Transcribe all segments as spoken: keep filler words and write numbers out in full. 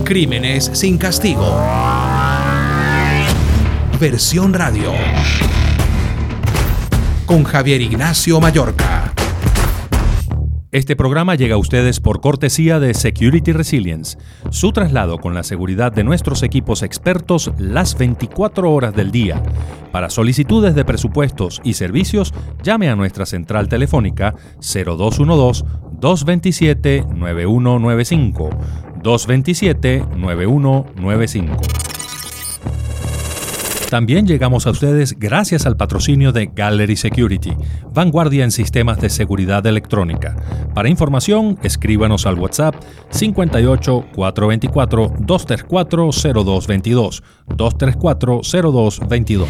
Crímenes sin castigo. Versión radio. Con Javier Ignacio Mallorca. Este programa llega a ustedes por cortesía de Security Resilience, su traslado con la seguridad de nuestros equipos expertos las veinticuatro horas del día. Para solicitudes de presupuestos y servicios, llame a nuestra central telefónica cero dos uno dos, dos dos siete, nueve uno nueve cinco, dos dos siete, nueve uno nueve cinco. También llegamos a ustedes gracias al patrocinio de Gallery Security, vanguardia en sistemas de seguridad electrónica. Para información, escríbanos al WhatsApp cincuenta y ocho, cuatrocientos veinticuatro, doscientos treinta y cuatro, cero dos veintidós, doscientos treinta y cuatro, cero dos veintidós.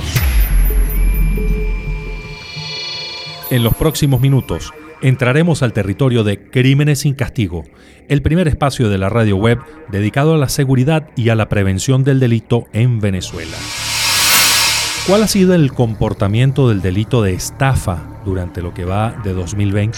En los próximos minutos, entraremos al territorio de Crímenes sin Castigo, el primer espacio de la radio web dedicado a la seguridad y a la prevención del delito en Venezuela. ¿Cuál ha sido el comportamiento del delito de estafa durante lo que va de dos mil veinte?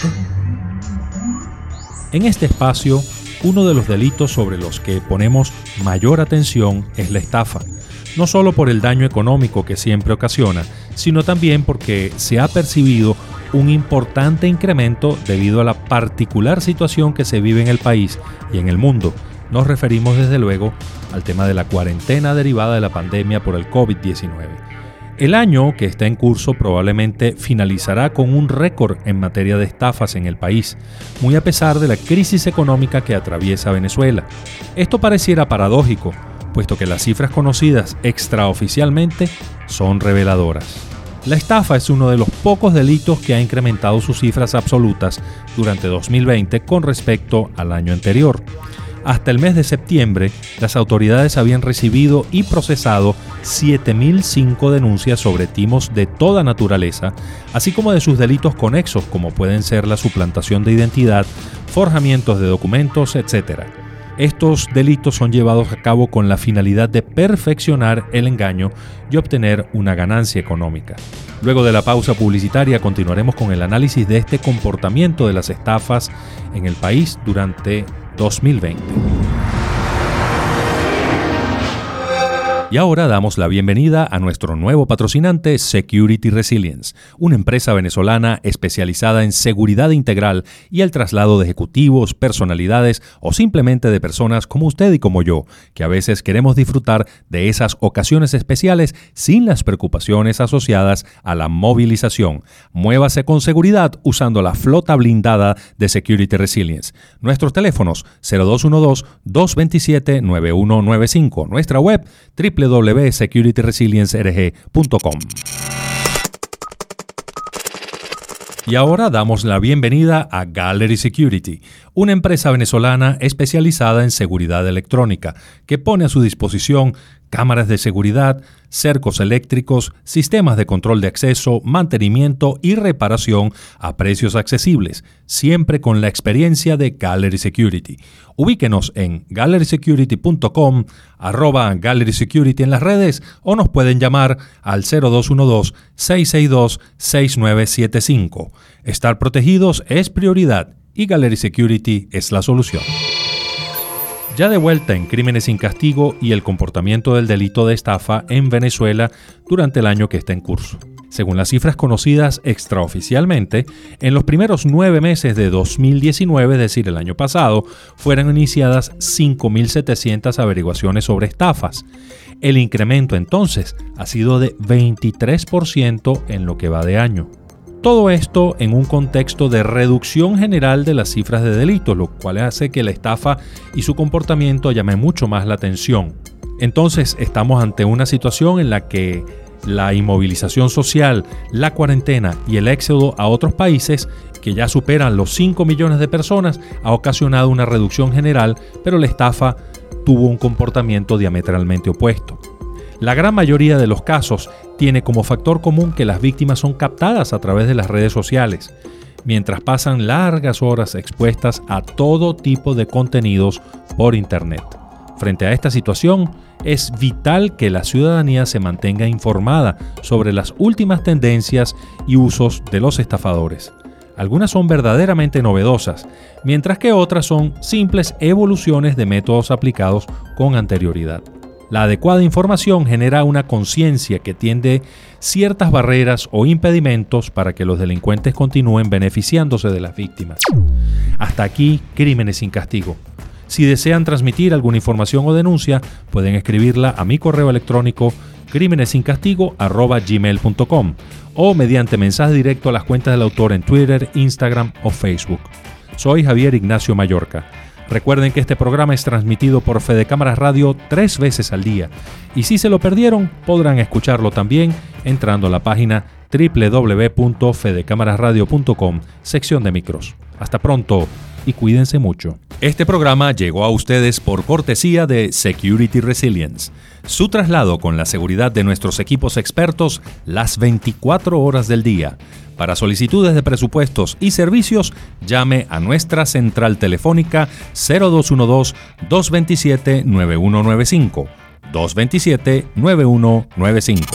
En este espacio, uno de los delitos sobre los que ponemos mayor atención es la estafa, no solo por el daño económico que siempre ocasiona, sino también porque se ha percibido un importante incremento debido a la particular situación que se vive en el país y en el mundo. Nos referimos desde luego al tema de la cuarentena derivada de la pandemia por el COVID diecinueve. El año que está en curso probablemente finalizará con un récord en materia de estafas en el país, muy a pesar de la crisis económica que atraviesa Venezuela. Esto pareciera paradójico, puesto que las cifras conocidas extraoficialmente son reveladoras. La estafa es uno de los pocos delitos que ha incrementado sus cifras absolutas durante dos mil veinte con respecto al año anterior. Hasta el mes de septiembre, las autoridades habían recibido y procesado siete mil cinco denuncias sobre timos de toda naturaleza, así como de sus delitos conexos, como pueden ser la suplantación de identidad, forjamientos de documentos, etcétera. Estos delitos son llevados a cabo con la finalidad de perfeccionar el engaño y obtener una ganancia económica. Luego de la pausa publicitaria continuaremos con el análisis de este comportamiento de las estafas en el país durante dos mil veinte. Y ahora damos la bienvenida a nuestro nuevo patrocinante Security Resilience, una empresa venezolana especializada en seguridad integral y el traslado de ejecutivos, personalidades o simplemente de personas como usted y como yo, que a veces queremos disfrutar de esas ocasiones especiales sin las preocupaciones asociadas a la movilización. Muévase con seguridad usando la flota blindada de Security Resilience. Nuestros teléfonos cero dos uno dos, dos dos siete, nueve uno nueve cinco, nuestra web doble u doble u doble u punto security resilience r g punto com. Y ahora damos la bienvenida a Gallery Security, una empresa venezolana especializada en seguridad electrónica, que pone a su disposición cámaras de seguridad, cercos eléctricos, sistemas de control de acceso, mantenimiento y reparación a precios accesibles, siempre con la experiencia de Gallery Security. Ubíquenos en gallery security punto com, arroba Gallery Security en las redes o nos pueden llamar al cero dos uno dos, seis seis dos, seis nueve siete cinco. Estar protegidos es prioridad y Gallery Security es la solución. Ya de vuelta en Crímenes sin Castigo y el comportamiento del delito de estafa en Venezuela durante el año que está en curso. Según las cifras conocidas extraoficialmente, en los primeros nueve meses de dos mil diecinueve, es decir, el año pasado, fueron iniciadas cinco mil setecientas averiguaciones sobre estafas. El incremento entonces ha sido de veintitrés por ciento en lo que va de año. Todo esto en un contexto de reducción general de las cifras de delitos, lo cual hace que la estafa y su comportamiento llame mucho más la atención. Entonces estamos ante una situación en la que la inmovilización social, la cuarentena y el éxodo a otros países que ya superan los cinco millones de personas ha ocasionado una reducción general, pero la estafa tuvo un comportamiento diametralmente opuesto. La gran mayoría de los casos tiene como factor común que las víctimas son captadas a través de las redes sociales, mientras pasan largas horas expuestas a todo tipo de contenidos por Internet. Frente a esta situación, es vital que la ciudadanía se mantenga informada sobre las últimas tendencias y usos de los estafadores. Algunas son verdaderamente novedosas, mientras que otras son simples evoluciones de métodos aplicados con anterioridad. La adecuada información genera una conciencia que tiende ciertas barreras o impedimentos para que los delincuentes continúen beneficiándose de las víctimas. Hasta aquí, Crímenes sin Castigo. Si desean transmitir alguna información o denuncia, pueden escribirla a mi correo electrónico crímenes sin castigo arroba gmail punto com o mediante mensaje directo a las cuentas del autor en Twitter, Instagram o Facebook. Soy Javier Ignacio Mallorca. Recuerden que este programa es transmitido por Fede Cámaras Radio tres veces al día y si se lo perdieron podrán escucharlo también entrando a la página doble u doble u doble u punto fede cámaras radio punto com, sección de micros. Hasta pronto y cuídense mucho. Este programa llegó a ustedes por cortesía de Security Resilience. Su traslado con la seguridad de nuestros equipos expertos las veinticuatro horas del día. Para solicitudes de presupuestos y servicios, llame a nuestra central telefónica cero dos uno dos, dos dos siete, nueve uno nueve cinco, dos dos siete, nueve uno nueve cinco.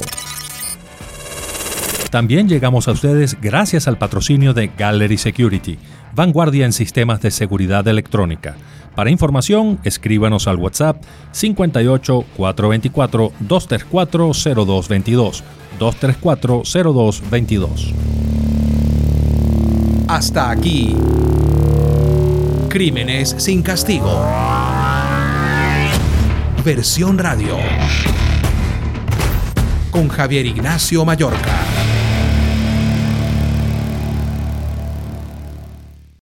También llegamos a ustedes gracias al patrocinio de Gallery Security, vanguardia en sistemas de seguridad electrónica. Para información, escríbanos al WhatsApp cinco ocho, cuatro dos cuatro, dos tres cuatro, cero dos dos dos, dos tres cuatro, cero dos dos dos. Hasta aquí, Crímenes sin Castigo. Versión radio. Con Javier Ignacio Mallorca.